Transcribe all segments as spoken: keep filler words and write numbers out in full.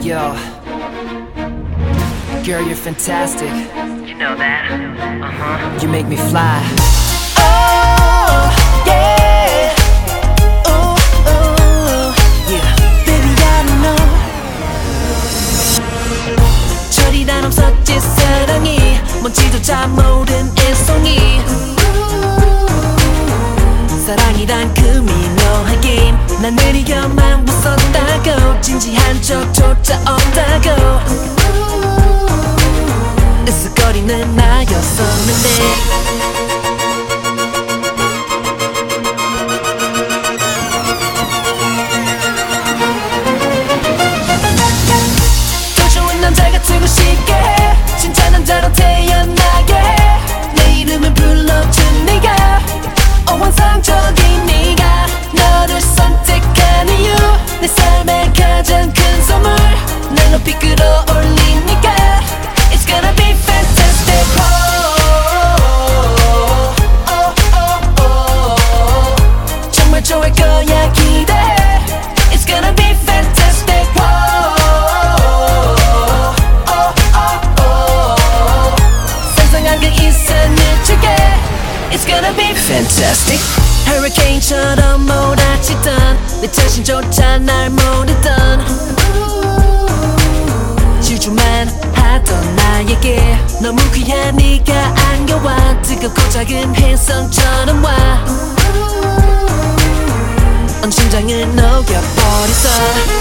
Yo, girl, you're fantastic. You know that? Uh-huh. You make me fly. Oh, yeah. Oh, oh, yeah. Baby, I don't know. 철이란 없었지 사랑이 뭔지도 잘 모른 애송이. 사랑이란 그 미묘한 게임 난 느리게만 웃었다고 진지한 척조차 없다고 으쓱거리는 나였었는데 남자가 되고 싶게 해 진짜 남자로 태어나게 해 내 이름을 불러준 네가 어 환상적인 네가 너를 선택한 이유 내 삶의 가장 큰 선물 날 높이 끌어올리니까 It's gonna be fantastic oh, oh, oh, oh. 정말 좋을 거야 기대해 It's gonna be fantastic oh. It's gonna be fantastic Hurricane처럼 몰아치던 내 자신조차 날 모르던 질주만 하던 나에게 너무 귀한 네가 안겨와 뜨겁고 작은 혜성처럼 와 온 심장을 녹여버렸어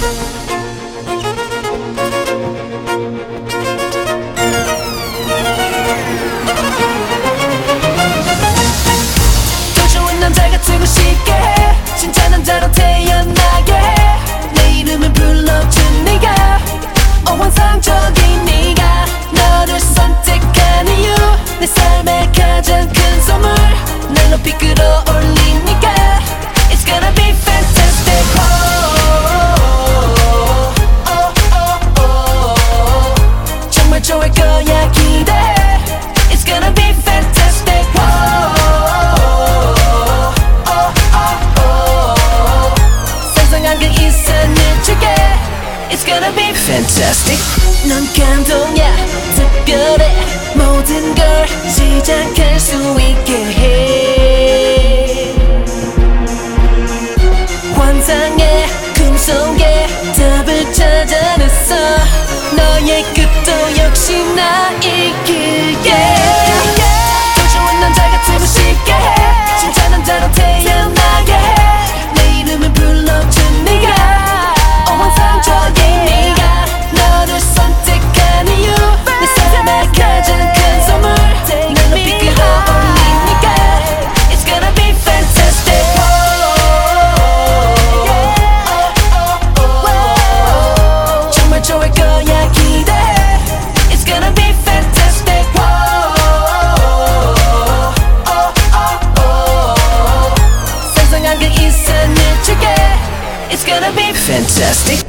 남자가 되고 싶게 해 진짜 남자로 태어나게 해 내 이름을 불러준 네가 어 환상적인 네가 너를 선택한 이유 내 삶의 가장 큰 선물 날 높이 끌어올리니까 It's gonna be fantastic oh, oh, oh, oh. 정말 좋을 거야 기대해 It's gonna be fantastic oh. It's gonna be fantastic 넌 감동이야 특별해 모든 걸 시작할 수 있게 해 환상의 꿈속에 답을 찾아냈어 너의 끝도 역시 나이길게 더 좋은 남자가 되고 싶게 해 진짜 남자로 태어나게 해내 이름을 불러준 네가 환상적인 네가 너를 선택한 이유 내 삶의 가장 큰 선물 날 높이 끌어올리니까 It's gonna be fantastic 정말 좋을 거야 기대해 It's gonna be fantastic 상상한 그 이상을 줄게 It's gonna be fantastic